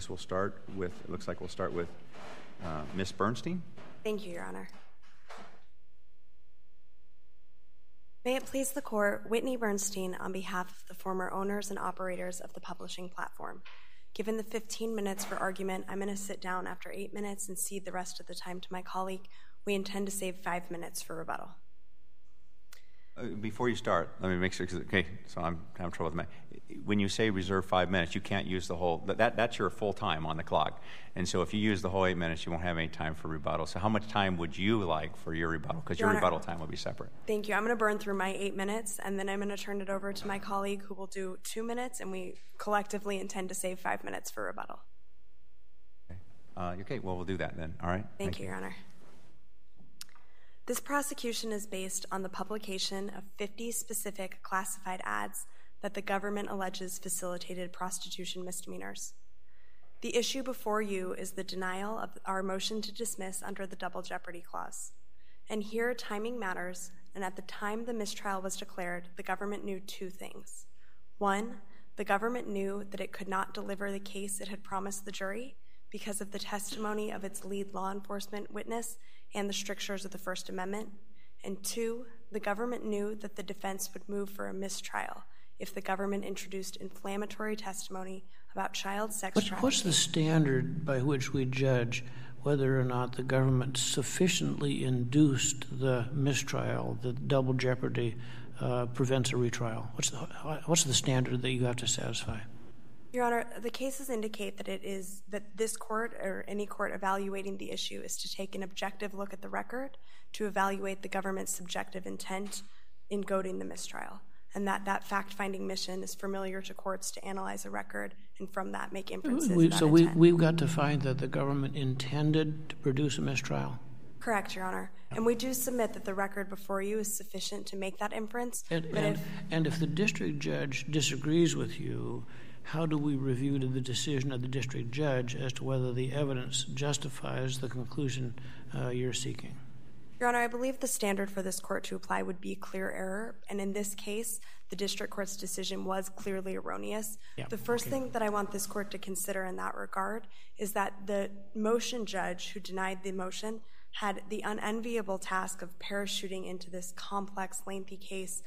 guess we'll start with, it looks like we'll start with Ms. Bernstein. Thank you, Your Honor. May it please the Court, Whitney Bernstein on behalf of the former owners and operators of the publishing platform. Given the 15 minutes for argument, I'm going to sit down after 8 minutes and cede the rest of the time to my colleague. We intend to save 5 minutes for rebuttal. Before you start, let me make sure, okay, so I'm having trouble with my, when you say reserve 5 minutes, you can't use the whole, that's your full time on the clock. And so if you use the whole 8 minutes, you won't have any time for rebuttal. So how much time would you like for your rebuttal? Because your rebuttal time will be separate. Thank you. I'm going to burn through my 8 minutes, and then I'm going to turn it over to my colleague who will do 2 minutes, and we collectively intend to save 5 minutes for rebuttal. Okay, well, we'll do that then, all right? Thank you, Your Honor. This prosecution is based on the publication of 50 specific classified ads that the government alleges facilitated prostitution misdemeanors. The issue before you is the denial of our motion to dismiss under the Double Jeopardy Clause. And here, timing matters, and at the time the mistrial was declared, the government knew 2 things. 1, the government knew that it could not deliver the case it had promised the jury because of the testimony of its lead law enforcement witness and the strictures of the First Amendment. And 2, the government knew that the defense would move for a mistrial if the government introduced inflammatory testimony about child sex trafficking. What's the standard by which we judge whether or not the government sufficiently induced the mistrial, that double jeopardy prevents a retrial? What's the standard that you have to satisfy? Your Honor, the cases indicate that it is that this court or any court evaluating the issue is to take an objective look at the record to evaluate the government's subjective intent in goading the mistrial, and that fact-finding mission is familiar to courts to analyze a record and from that make inferences about intent. So we've got to find that the government intended to produce a mistrial? Correct, Your Honor. And we do submit that the record before you is sufficient to make that inference. And if the district judge disagrees with you, how do we review the decision of the district judge as to whether the evidence justifies the conclusion you're seeking? Your Honor, I believe the standard for this court to apply would be clear error, and in this case, the district court's decision was clearly erroneous. The first thing that I want this court to consider in that regard is that the motion judge who denied the motion had the unenviable task of parachuting into this complex, lengthy case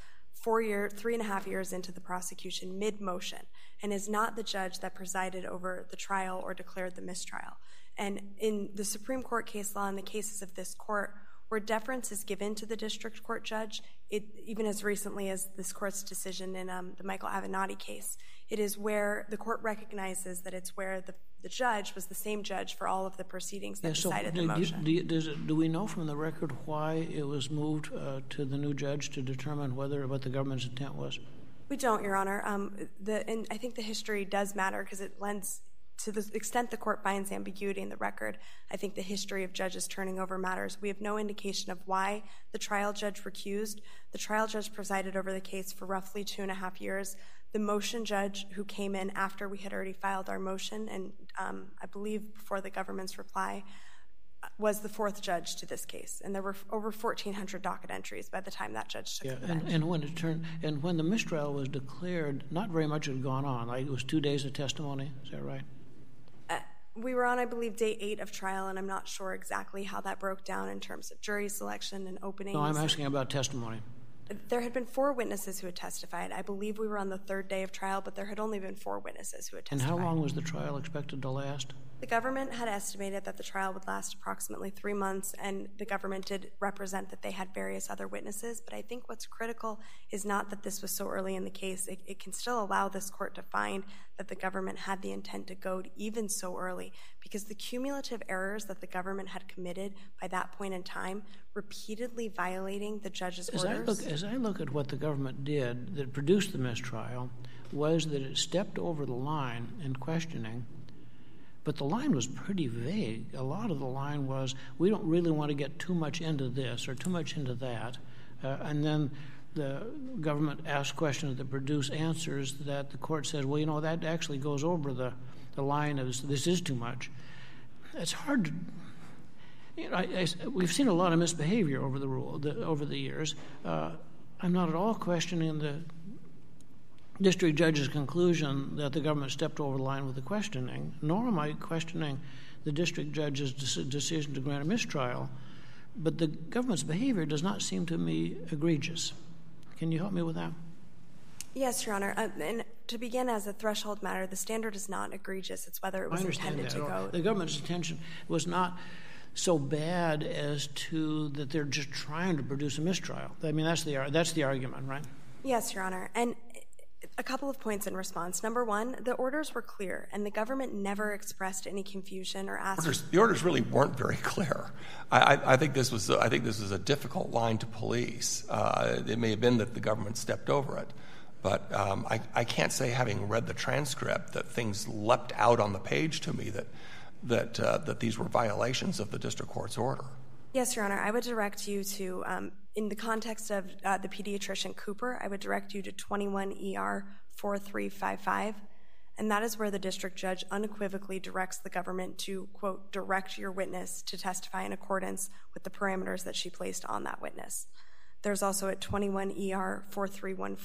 3.5 years into the prosecution mid-motion, and is not the judge that presided over the trial or declared the mistrial. And in the Supreme Court case law and the cases of this court, where deference is given to the district court judge, even as recently as this court's decision in the Michael Avenatti case, it is where the court recognizes that it's where the judge was the same judge for all of the proceedings that decided the motion. Do we know from the record why it was moved to the new judge to determine what the government's intent was? We don't, Your Honor. And I think the history does matter because it lends, to the extent the court finds ambiguity in the record, I think the history of judges turning over matters. We have no indication of why the trial judge recused. The trial judge presided over the case for roughly 2.5 years. The motion judge who came in after we had already filed our motion, and I believe before the government's reply, was the 4th judge to this case. And there were over 1,400 docket entries by the time that judge took the bench. And when the mistrial was declared, not very much had gone on. It was 2 days of testimony. Is that right? We were on, I believe, day 8 of trial, and I'm not sure exactly how that broke down in terms of jury selection and openings. No, I'm asking about testimony. There had been 4 witnesses who had testified. I believe we were on the 3rd day of trial, but there had only been 4 witnesses who had testified. And how long was the trial expected to last? The government had estimated that the trial would last approximately 3 months, and the government did represent that they had various other witnesses. But I think what's critical is not that this was so early in the case. It can still allow this court to find that the government had the intent to goad even so early, because the cumulative errors that the government had committed by that point in time, repeatedly violating the judge's orders. As I look at what the government did that produced the mistrial, was that it stepped over the line in questioning, but the line was pretty vague. A lot of the line was, we don't really want to get too much into this or too much into that. And then the government asked questions that produce answers that the court said, well, you know, that actually goes over the line of this is too much. It's hard to... You know, we've seen a lot of misbehavior over the years. I'm not at all questioning district judge's conclusion that the government stepped over the line with the questioning, nor am I questioning the district judge's decision to grant a mistrial, but the government's behavior does not seem to me egregious. Can you help me with that? Yes, Your Honor. And to begin, as a threshold matter, the standard is not egregious. It's whether it was intended to go. The government's intention was not so bad as to that they're just trying to produce a mistrial. I mean, that's the argument, right? Yes, Your Honor. And a couple of points in response. Number one, the orders were clear, and the government never expressed any confusion or asked. The orders really weren't very clear. I think this was a difficult line to police. It may have been that the government stepped over it, but I can't say, having read the transcript, that things leapt out on the page to me that these were violations of the district court's order. Yes, Your Honor. I would direct you to, in the context of the pediatrician Cooper, I would direct you to 21 ER 4355, and that is where the district judge unequivocally directs the government to, quote, direct your witness to testify in accordance with the parameters that she placed on that witness. There's also at 21 ER 4314,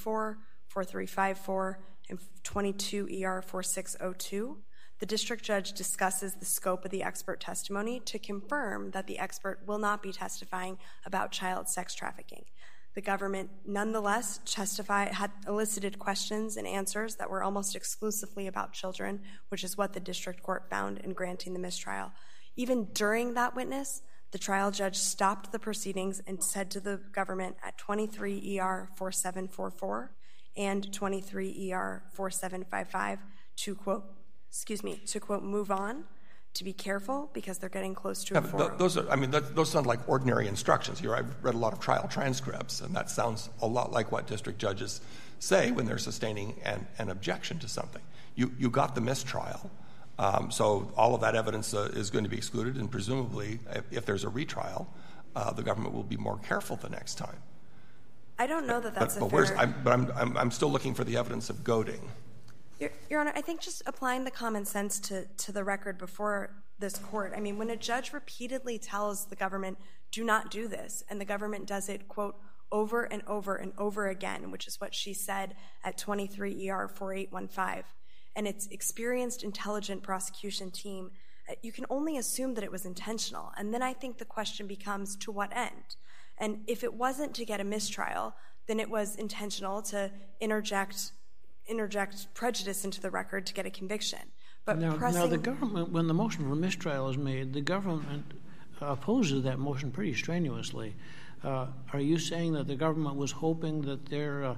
4354, and 22 ER 4602. The district judge discusses the scope of the expert testimony to confirm that the expert will not be testifying about child sex trafficking. The government nonetheless had elicited questions and answers that were almost exclusively about children, which is what the district court found in granting the mistrial. Even during that witness, the trial judge stopped the proceedings and said to the government at 23 ER 4744 and 23 ER 4755 to quote, move on, to be careful because they're getting close to a forum. Those sound like ordinary instructions. Here, I've read a lot of trial transcripts, and that sounds a lot like what district judges say when they're sustaining an objection to something. You got the mistrial, so all of that evidence is going to be excluded, and presumably, if there's a retrial, the government will be more careful the next time. I don't know that that's a fair... I'm still looking for the evidence of goading. Your Honor, I think just applying the common sense to the record before this court, I mean, when a judge repeatedly tells the government, do not do this, and the government does it, quote, over and over and over again, which is what she said at 23 ER 4815, and its experienced, intelligent prosecution team, you can only assume that it was intentional. And then I think the question becomes, to what end? And if it wasn't to get a mistrial, then it was intentional to interject prejudice into the record to get a conviction. But now the government, when the motion for mistrial is made, the government opposes that motion pretty strenuously. Are you saying that the government was hoping that that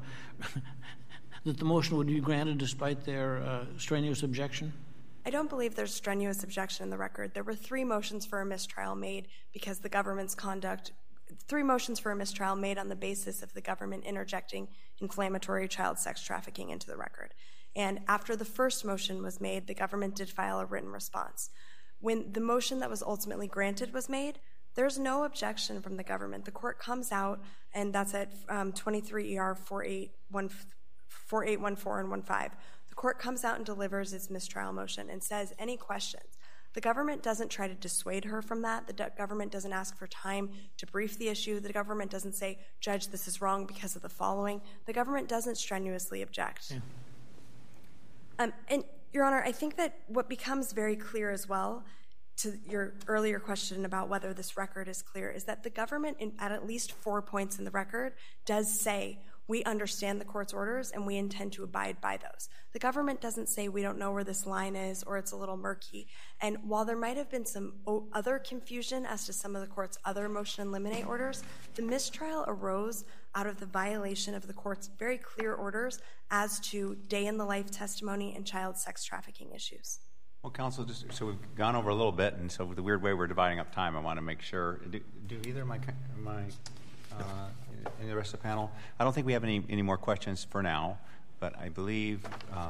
the motion would be granted despite their strenuous objection? I don't believe there's strenuous objection in the record. There were 3 motions for a mistrial made because the government's conduct... 3 motions for a mistrial made on the basis of the government interjecting inflammatory child sex trafficking into the record. And after the first motion was made, the government did file a written response. When the motion that was ultimately granted was made, there's no objection from the government. The court comes out, and that's at 23 ER 4814 and 15. The court comes out and delivers its mistrial motion and says, any questions? The government doesn't try to dissuade her from that. The government doesn't ask for time to brief the issue. The government doesn't say, Judge, this is wrong because of the following. The government doesn't strenuously object. Yeah. And, Your Honor, I think that what becomes very clear as well to your earlier question about whether this record is clear is that the government, at least 4 points in the record, does say, we understand the court's orders and we intend to abide by those. The government doesn't say we don't know where this line is or it's a little murky. And while there might have been some other confusion as to some of the court's other motion and limine orders, the mistrial arose out of the violation of the court's very clear orders as to day-in-the-life testimony and child sex trafficking issues. Well, counsel, just so we've gone over a little bit, and so with the weird way we're dividing up time, I want to make sure. Do either of my and the rest of the panel? I don't think we have any more questions for now, but I believe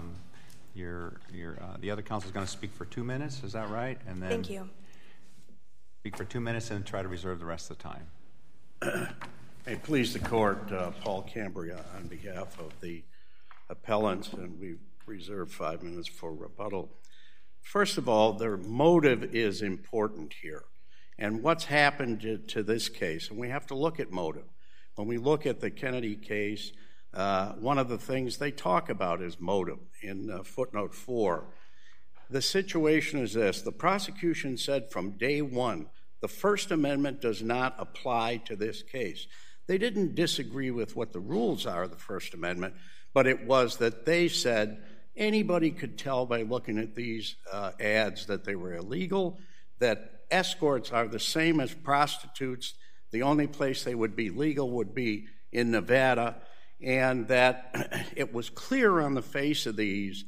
the other counsel is going to speak for 2 minutes. Is that right? And then thank you. Speak for 2 minutes and try to reserve the rest of the time. May it please the court, Paul Cambria on behalf of the appellants, and we reserve 5 minutes for rebuttal. First of all, their motive is important here. And what's happened to this case, and we have to look at motive. When we look at the Kennedy case, one of the things they talk about is motive in footnote 4. The situation is this. The prosecution said from day one, the First Amendment does not apply to this case. They didn't disagree with what the rules are of the First Amendment, but it was that they said anybody could tell by looking at these ads that they were illegal, that escorts are the same as prostitutes. The only place they would be legal would be in Nevada, and that it was clear on the face of these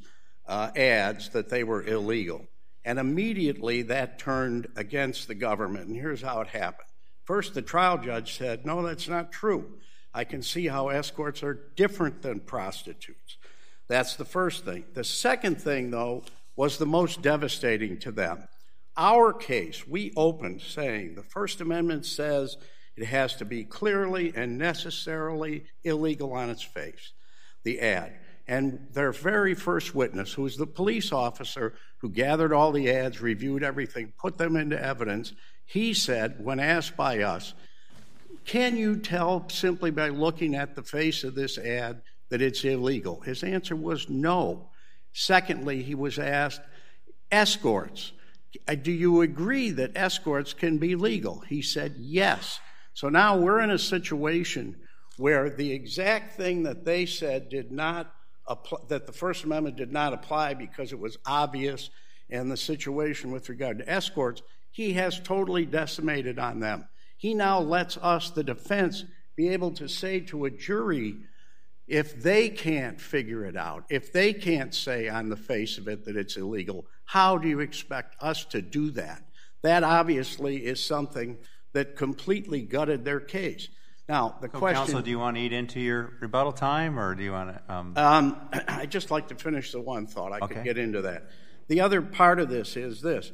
ads that they were illegal. And immediately that turned against the government, and here's how it happened. First, the trial judge said, no, that's not true. I can see how escorts are different than prostitutes. That's the first thing. The second thing, though, was the most devastating to them. Our case, we opened saying the First Amendment says it has to be clearly and necessarily illegal on its face, the ad. And their very first witness, who was the police officer who gathered all the ads, reviewed everything, put them into evidence, he said, when asked by us, can you tell simply by looking at the face of this ad that it's illegal? His answer was no. Secondly, he was asked, escorts, do you agree that escorts can be legal? He said yes. So now we're in a situation where the exact thing that they said did not apply, that the First Amendment did not apply because it was obvious, and the situation with regard to escorts, he has totally decimated on them. He now lets us, the defense, be able to say to a jury, if they can't figure it out, if they can't say on the face of it that it's illegal, how do you expect us to do that? That obviously is something that completely gutted their case. Now, the question... Counsel, do you want to eat into your rebuttal time, or do you want to... I'd just like to finish the one thought. I could get into that. The other part of this is this.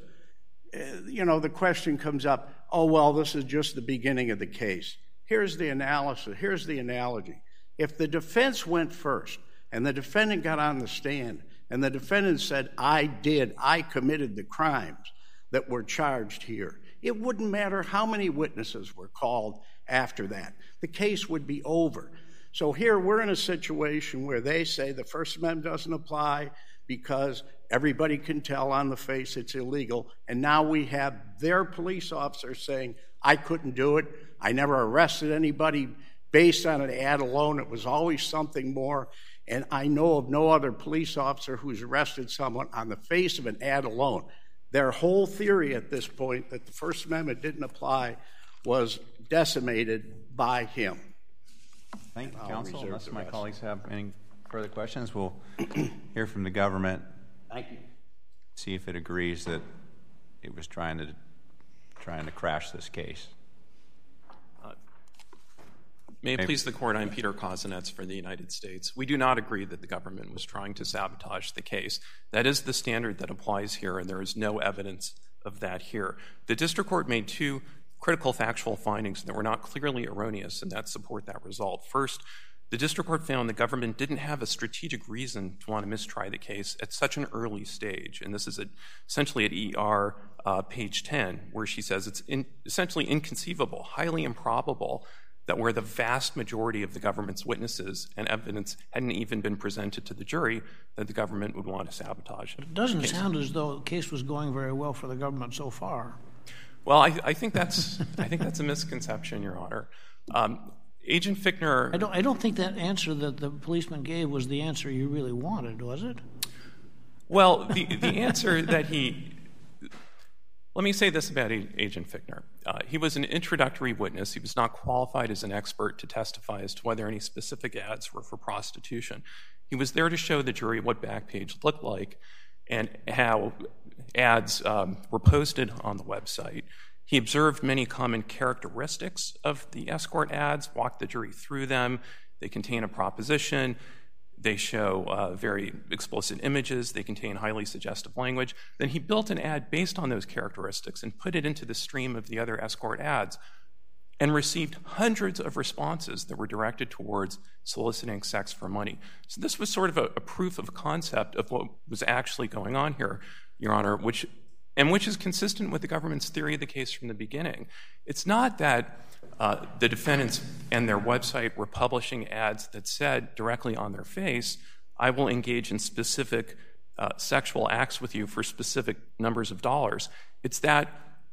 The question comes up, oh, well, this is just the beginning of the case. Here's the analysis. Here's the analogy. If the defense went first and the defendant got on the stand and the defendant said, I committed the crimes that were charged here, it wouldn't matter how many witnesses were called after that. The case would be over. So here we're in a situation where they say the First Amendment doesn't apply because everybody can tell on the face it's illegal, and now we have their police officer saying, I couldn't do it, I never arrested anybody based on an ad alone, it was always something more, and I know of no other police officer who's arrested someone on the face of an ad alone. Their whole theory at this point that the First Amendment didn't apply was decimated by him. Thank you, counsel. Unless my colleagues have any further questions, we'll hear from the government. Thank you. See if it agrees that it was trying to crash this case. May it please the Court, I'm Peter Kozinets for the United States. We do not agree that the government was trying to sabotage the case. That is the standard that applies here, and there is no evidence of that here. The district court made two critical factual findings that were not clearly erroneous and that support that result. First, the district court found the government didn't have a strategic reason to want to mistry the case at such an early stage, and this is essentially at ER page 10, where she says it's essentially inconceivable, highly improbable, that where the vast majority of the government's witnesses and evidence hadn't even been presented to the jury, that the government would want to sabotage it. It doesn't sound as though the case was going very well for the government so far. Well, I think that's a misconception, Your Honor. Agent Fichtner... I don't think that answer that the policeman gave was the answer you really wanted, was it? Well, the answer that he... Let me say this about Agent Fichtner. He was an introductory witness. He was not qualified as an expert to testify as to whether any specific ads were for prostitution. He was there to show the jury what Backpage looked like and how ads were posted on the website. He observed many common characteristics of the escort ads, walked the jury through them. They contain a proposition. They show very explicit images. They contain highly suggestive language. Then he built an ad based on those characteristics and put it into the stream of the other escort ads and received hundreds of responses that were directed towards soliciting sex for money. So this was sort of a proof of concept of what was actually going on here, Your Honor, and which is consistent with the government's theory of the case from the beginning. It's not that the defendants and their website were publishing ads that said directly on their face, I will engage in specific sexual acts with you for specific numbers of dollars. It's that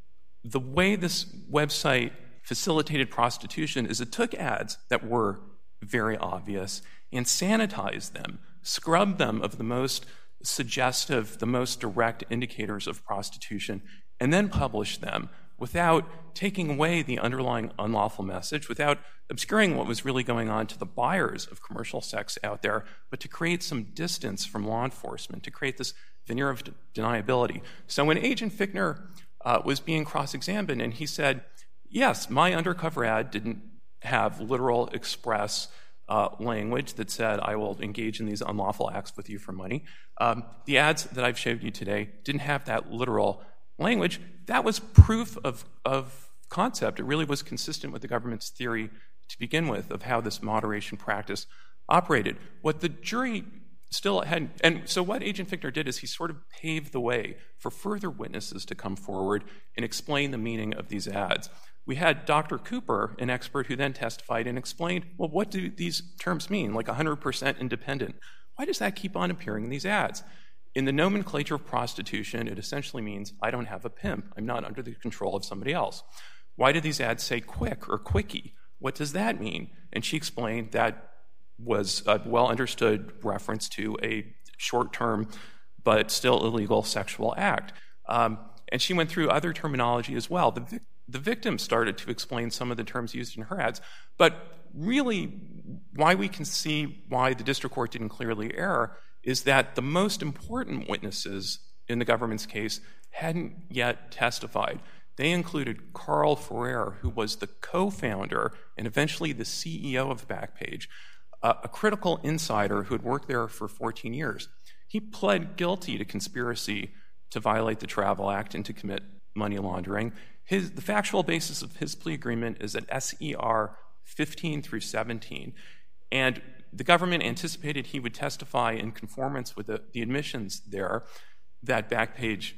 the way this website facilitated prostitution is it took ads that were very obvious and sanitized them, scrubbed them of the most suggestive, the most direct indicators of prostitution, and then published them without taking away the underlying unlawful message, without obscuring what was really going on to the buyers of commercial sex out there, but to create some distance from law enforcement, to create this veneer of deniability. So when Agent Fichtner was being cross-examined and he said, yes, my undercover ad didn't have literal express language that said, I will engage in these unlawful acts with you for money. The ads that I've showed you today didn't have that literal language. That was proof of concept. It really was consistent with the government's theory to begin with of how this moderation practice operated. What the jury still had, and so what Agent Fichtner did is he sort of paved the way for further witnesses to come forward and explain the meaning of these ads. We had Dr. Cooper, an expert, who then testified and explained, well, what do these terms mean, like 100% independent? Why does that keep on appearing in these ads? In the nomenclature of prostitution, it essentially means I don't have a pimp. I'm not under the control of somebody else. Why do these ads say quick or quickie? What does that mean? And she explained that was a well-understood reference to a short-term but still illegal sexual act. And she went through other terminology as well. The victim started to explain some of the terms used in her ads. But really, why we can see why the district court didn't clearly err is that the most important witnesses in the government's case hadn't yet testified. They included Carl Ferrer, who was the co-founder and eventually the CEO of Backpage, a critical insider who had worked there for 14 years. He pled guilty to conspiracy to violate the Travel Act and to commit money laundering. The factual basis of his plea agreement is at SER 15 through 17. And the government anticipated he would testify in conformance with the admissions there that Backpage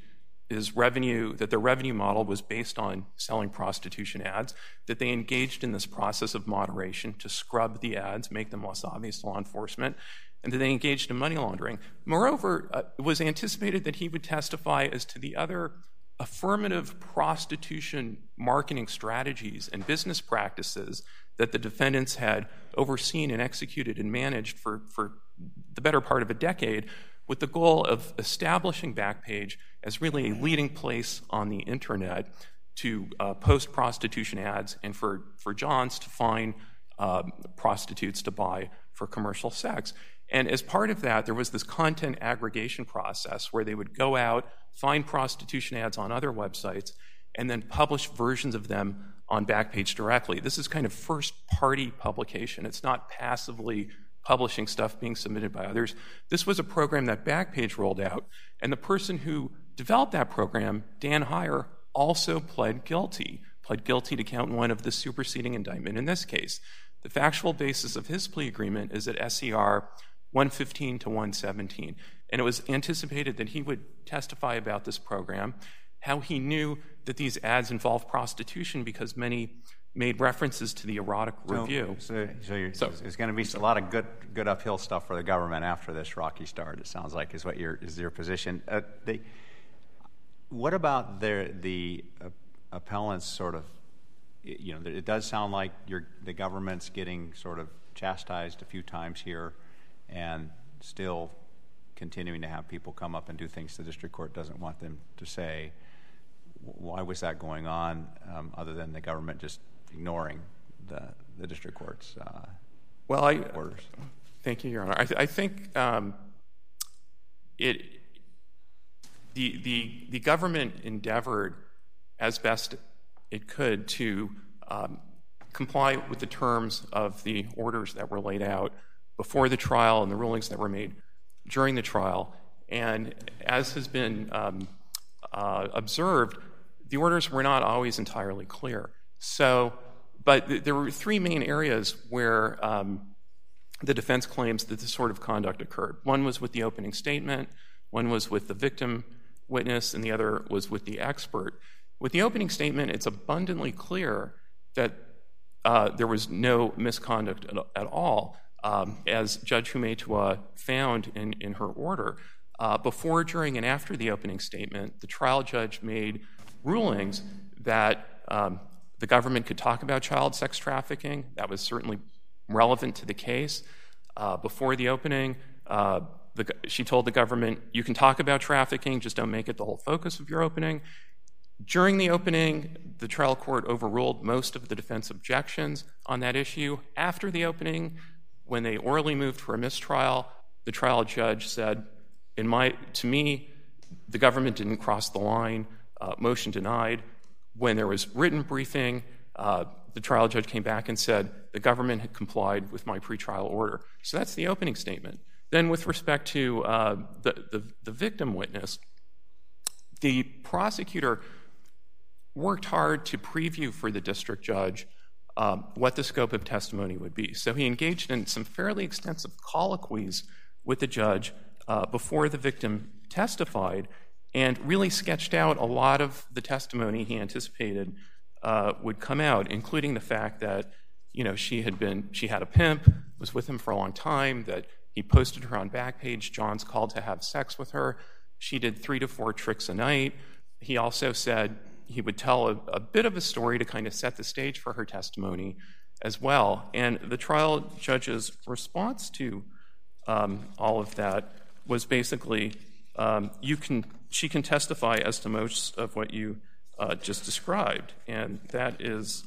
that their revenue model was based on selling prostitution ads, that they engaged in this process of moderation to scrub the ads, make them less obvious to law enforcement, and that they engaged in money laundering. Moreover, it was anticipated that he would testify as to the other affirmative prostitution marketing strategies and business practices that the defendants had overseen and executed and managed for the better part of a decade, with the goal of establishing Backpage as really a leading place on the internet to post prostitution ads and for Johns to find prostitutes to buy for commercial sex. And as part of that, there was this content aggregation process where they would go out, find prostitution ads on other websites, and then publish versions of them on Backpage directly. This is kind of first-party publication. It's not passively publishing stuff being submitted by others. This was a program that Backpage rolled out, and the person who developed that program, Dan Heyer, also pled guilty to count one of the superseding indictment in this case. The factual basis of his plea agreement is at SER 115 to 117, and it was anticipated that he would testify about this program, how he knew that these ads involved prostitution because many made references to the erotic review. So there's going to be a lot of good uphill stuff for the government after this rocky start, it sounds like, is your position. What about the appellants sort of, it does sound like the government's getting sort of chastised a few times here and still continuing to have people come up and do things the district court doesn't want them to say. Why was that going on other than the government just ignoring the district court's orders? Thank you, Your Honor. I think the government endeavored as best it could to comply with the terms of the orders that were laid out before the trial and the rulings that were made during the trial. And as has been observed, the orders were not always entirely clear. But there were three main areas where the defense claims that this sort of conduct occurred. One was with the opening statement, one was with the victim witness and the other was with the expert. With the opening statement, it's abundantly clear that there was no misconduct at all, as Judge Humetua found in her order. Before, during, and after the opening statement, the trial judge made rulings that the government could talk about child sex trafficking. That was certainly relevant to the case. Before the opening, she told the government, you can talk about trafficking, just don't make it the whole focus of your opening. During the opening, the trial court overruled most of the defense objections on that issue. After the opening, when they orally moved for a mistrial, the trial judge said, to me, the government didn't cross the line, motion denied. When there was written briefing, the trial judge came back and said, the government had complied with my pretrial order. So that's the opening statement. Then with respect to the victim witness, the prosecutor worked hard to preview for the district judge what the scope of testimony would be. So he engaged in some fairly extensive colloquies with the judge before the victim testified and really sketched out a lot of the testimony he anticipated would come out, including the fact that, she had a pimp, was with him for a long time, that he posted her on Backpage, John's called to have sex with her. She did 3 to 4 tricks a night. He also said he would tell a bit of a story to kind of set the stage for her testimony as well. And the trial judge's response to all of that was basically, she can testify as to most of what you just described. And that is,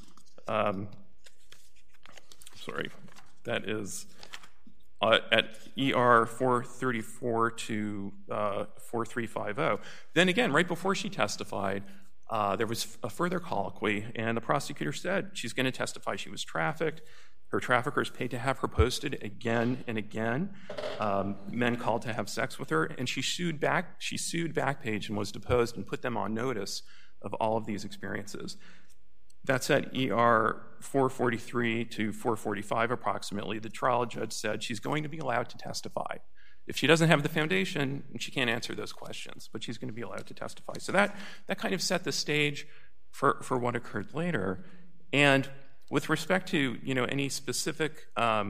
at ER 434 to 4350. Then again, right before she testified, there was a further colloquy, and the prosecutor said she's going to testify she was trafficked. Her traffickers paid to have her posted again and again. Men called to have sex with her, and she sued Backpage and was deposed and put them on notice of all of these experiences. That's at ER 443 to 445 approximately. The trial judge said she's going to be allowed to testify. If she doesn't have the foundation, she can't answer those questions, but she's going to be allowed to testify. So that kind of set the stage for what occurred later. And with respect to any specific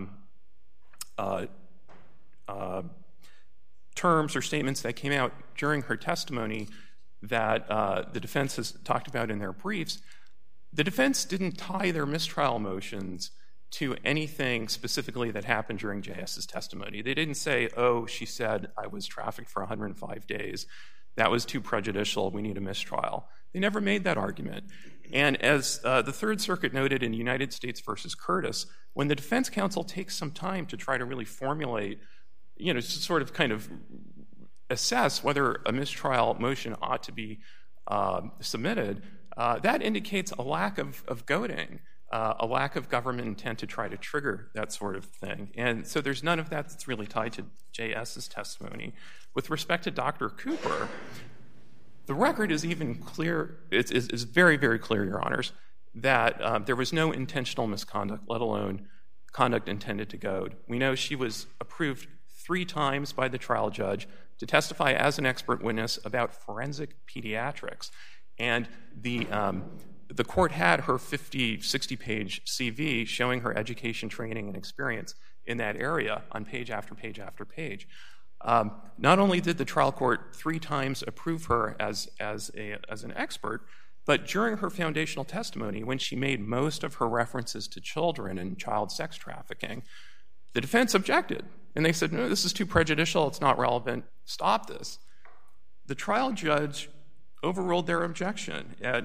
terms or statements that came out during her testimony that the defense has talked about in their briefs, the defense didn't tie their mistrial motions to anything specifically that happened during JS's testimony. They didn't say, she said I was trafficked for 105 days. That was too prejudicial. We need a mistrial. They never made that argument. And as the Third Circuit noted in United States versus Curtis, when the defense counsel takes some time to try to really formulate, to sort of kind of assess whether a mistrial motion ought to be submitted, that indicates a lack of goading, a lack of government intent to try to trigger that sort of thing. And so there's none of that that's really tied to JS's testimony. With respect to Dr. Cooper, the record is even clear, it's very, very clear, Your Honors, that there was no intentional misconduct, let alone conduct intended to goad. We know she was approved 3 times by the trial judge to testify as an expert witness about forensic pediatrics. And the court had her 60-page CV showing her education, training, and experience in that area on page after page after page. Not only did the trial court 3 times approve her as an expert, but during her foundational testimony, when she made most of her references to children and child sex trafficking, the defense objected. And they said, no, this is too prejudicial, it's not relevant, stop this. The trial judge overruled their objection at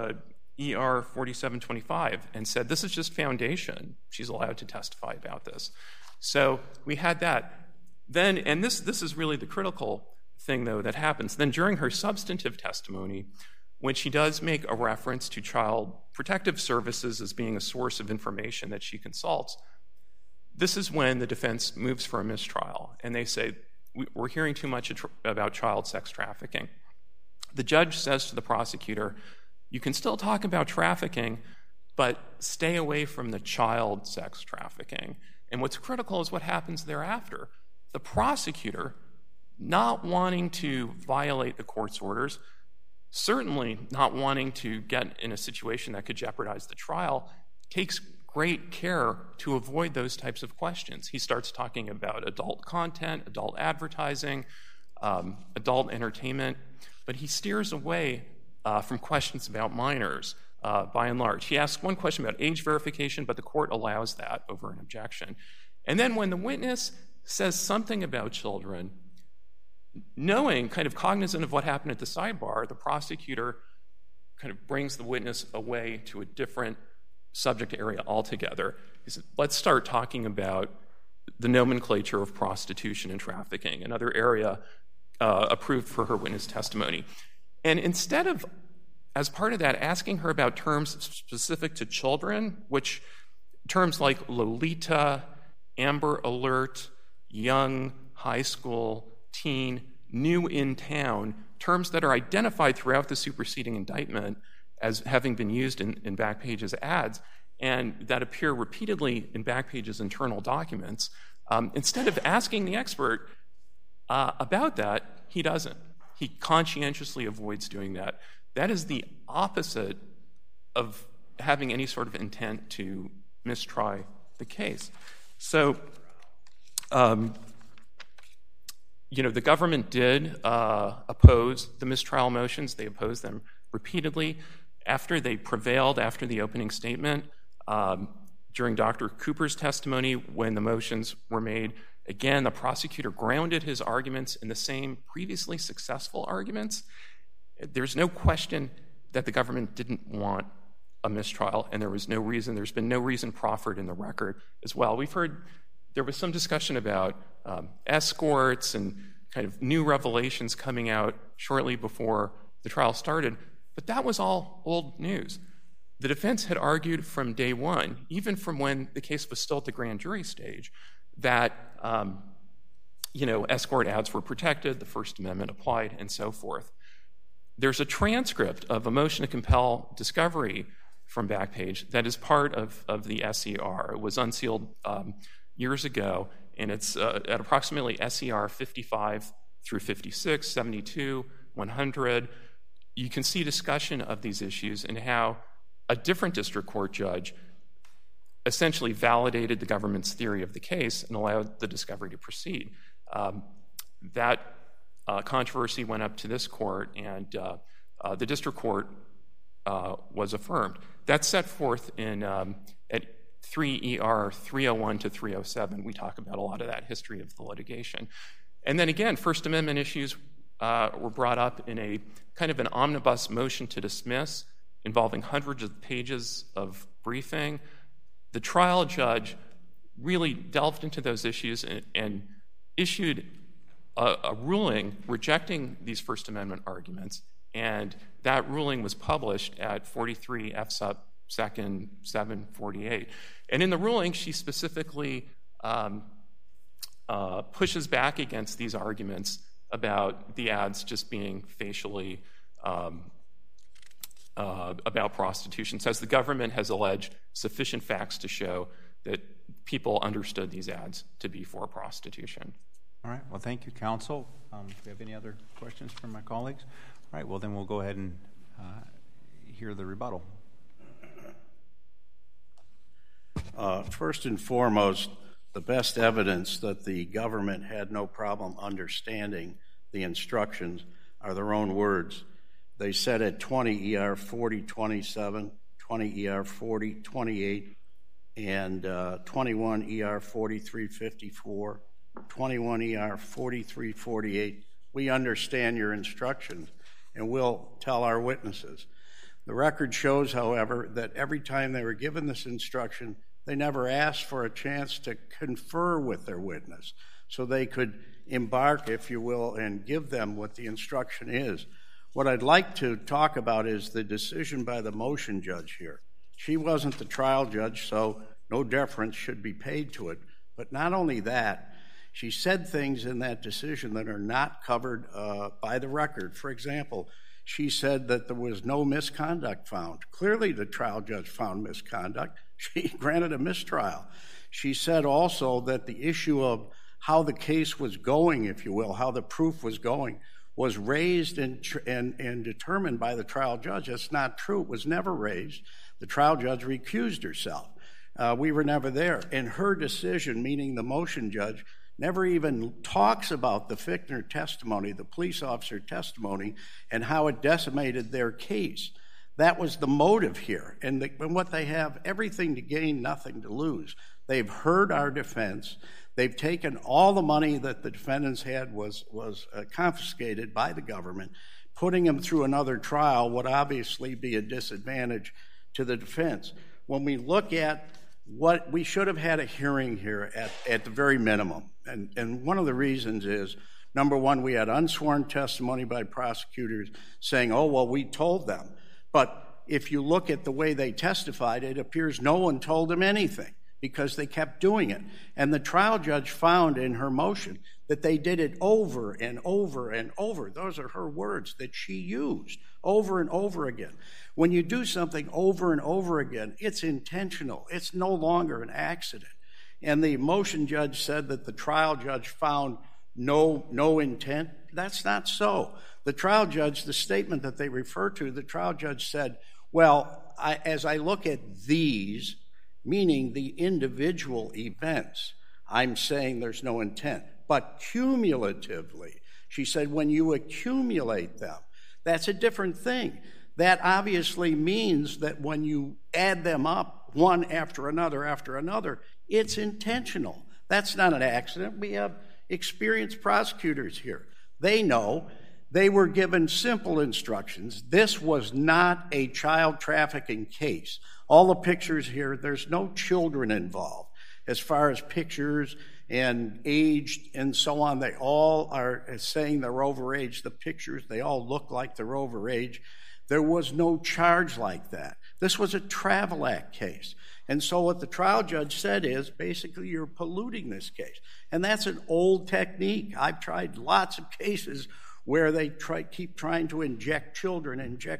ER 4725 and said, this is just foundation. She's allowed to testify about this. So we had that. Then, and this is really the critical thing, though, that happens. Then during her substantive testimony, when she does make a reference to Child Protective Services as being a source of information that she consults, this is when the defense moves for a mistrial. And they say, we're hearing too much about child sex trafficking. The judge says to the prosecutor, you can still talk about trafficking, but stay away from the child sex trafficking. And what's critical is what happens thereafter. The prosecutor not wanting to violate the court's orders, certainly not wanting to get in a situation that could jeopardize the trial, takes great care to avoid those types of questions. He starts talking about adult content, adult advertising, adult entertainment, but he steers away from questions about minors by and large. He asks one question about age verification, but the court allows that over an objection. And then when the witness says something about children, knowing, kind of cognizant of what happened at the sidebar, the prosecutor kind of brings the witness away to a different subject area altogether. He said, let's start talking about the nomenclature of prostitution and trafficking, another area approved for her witness testimony. And instead of, as part of that, asking her about terms specific to children, which terms like Lolita, Amber Alert, young, high school, teen, new in town, terms that are identified throughout the superseding indictment as having been used in Backpage's ads and that appear repeatedly in Backpage's internal documents, instead of asking the expert about that, he doesn't. He conscientiously avoids doing that. That is the opposite of having any sort of intent to mistry the case. So, the government did oppose the mistrial motions. They opposed them repeatedly. After they prevailed after the opening statement, during Dr. Cooper's testimony, when the motions were made, again, the prosecutor grounded his arguments in the same previously successful arguments. There's no question that the government didn't want a mistrial, and there's been no reason proffered in the record as well. We've heard there was some discussion about escorts and kind of new revelations coming out shortly before the trial started, but that was all old news. The defense had argued from day one, even from when the case was still at the grand jury stage, that escort ads were protected, the First Amendment applied, and so forth. There's a transcript of a motion to compel discovery from Backpage that is part of the SCR. It was unsealed years ago, and it's at approximately SCR 55 through 56, 72, 100. You can see discussion of these issues and how a different district court judge essentially validated the government's theory of the case and allowed the discovery to proceed. That controversy went up to this court, and the district court was affirmed. That's set forth in at 3 ER 301 to 307. We talk about a lot of that history of the litigation. And then again, First Amendment issues were brought up in a kind of an omnibus motion to dismiss involving hundreds of pages of briefing. The trial judge really delved into those issues and issued a ruling rejecting these First Amendment arguments, and that ruling was published at 43 F sub 2nd 748. And in the ruling, she specifically pushes back against these arguments about the ads just being facially about prostitution. Says the government has alleged sufficient facts to show that people understood these ads to be for prostitution. All right. Well, thank you, counsel. Do we have any other questions from my colleagues? All right. Well, then we'll go ahead and hear the rebuttal. First and foremost, the best evidence that the government had no problem understanding the instructions are their own words. They said at 20 ER 4027, 20 ER 4028, and 21 ER 4354, 21 ER 4348, we understand your instructions, and we'll tell our witnesses. The record shows, however, that every time they were given this instruction, they never asked for a chance to confer with their witness so they could embark, if you will, and give them what the instruction is. What I'd like to talk about is the decision by the motion judge here. She wasn't the trial judge, so no deference should be paid to it. But not only that, she said things in that decision that are not covered by the record. For example, she said that there was no misconduct found. Clearly, the trial judge found misconduct. She granted a mistrial. She said also that the issue of how the case was going, if you will, how the proof was going, was raised and determined by the trial judge. That's not true. It was never raised. The trial judge recused herself. We were never there. And her decision, meaning the motion judge, never even talks about the Fichtner testimony, the police officer testimony, and how it decimated their case. That was the motive here. And what they have, everything to gain, nothing to lose. They've heard our defense. They've taken all the money that the defendants had was confiscated by the government. Putting them through another trial would obviously be a disadvantage to the defense. When we look at what we should have had a hearing here at the very minimum, and one of the reasons is, number one, we had unsworn testimony by prosecutors saying, oh, well, we told them. But if you look at the way they testified, it appears no one told them anything, because they kept doing it. And the trial judge found in her motion that they did it over and over and over. Those are her words that she used over and over again. When you do something over and over again, it's intentional. It's no longer an accident. And the motion judge said that the trial judge found no intent. That's not so. The trial judge, the statement that they refer to, the trial judge said, well, as I look at these, meaning the individual events, I'm saying there's no intent. But cumulatively, she said, when you accumulate them, that's a different thing. That obviously means that when you add them up, one after another, it's intentional. That's not an accident. We have experienced prosecutors here. They know. They were given simple instructions. This was not a child trafficking case. All the pictures here, there's no children involved. As far as pictures and age and so on, they all are saying they're overage. The pictures, they all look like they're overage. There was no charge like that. This was a Travel Act case. And so what the trial judge said is, basically, you're polluting this case. And that's an old technique. I've tried lots of cases where they keep trying to inject children.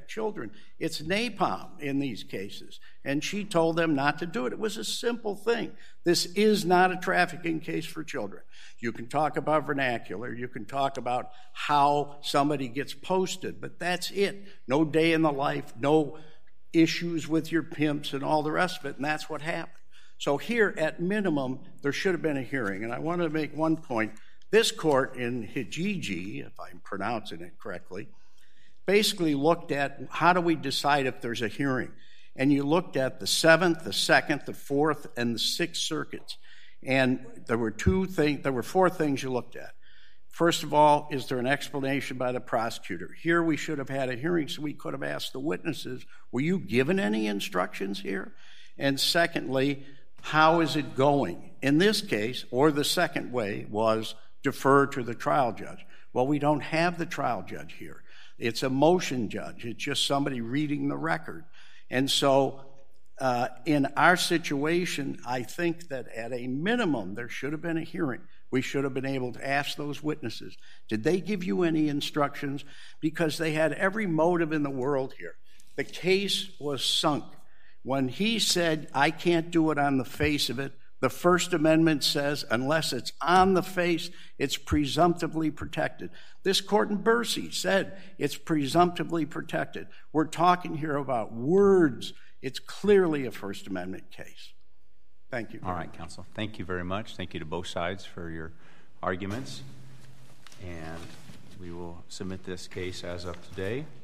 It's napalm in these cases. And she told them not to do it. It was a simple thing. This is not a trafficking case for children. You can talk about vernacular. You can talk about how somebody gets posted, but that's it. No day in the life, no issues with your pimps and all the rest of it, and that's what happened. So here, at minimum, there should have been a hearing. And I want to make one point. This court in Hijiji, if I'm pronouncing it correctly, basically looked at how do we decide if there's a hearing. And you looked at the 7th, the 2nd, the 4th, and the 6th circuits. And there were 4 things you looked at. First of all, is there an explanation by the prosecutor? Here we should have had a hearing, so we could have asked the witnesses, were you given any instructions here? And secondly, how is it going? In this case, or the second way, was defer to the trial judge. Well, we don't have the trial judge here. It's a motion judge. It's just somebody reading the record. And so in our situation, I think that at a minimum, there should have been a hearing. We should have been able to ask those witnesses, did they give you any instructions? Because they had every motive in the world here. The case was sunk. When he said, I can't do it on the face of it, the First Amendment says, unless it's on the face, it's presumptively protected. This court in Bercy said it's presumptively protected. We're talking here about words. It's clearly a First Amendment case. Thank you. All right, counsel. Thank you very much. Thank you to both sides for your arguments. And we will submit this case as of today.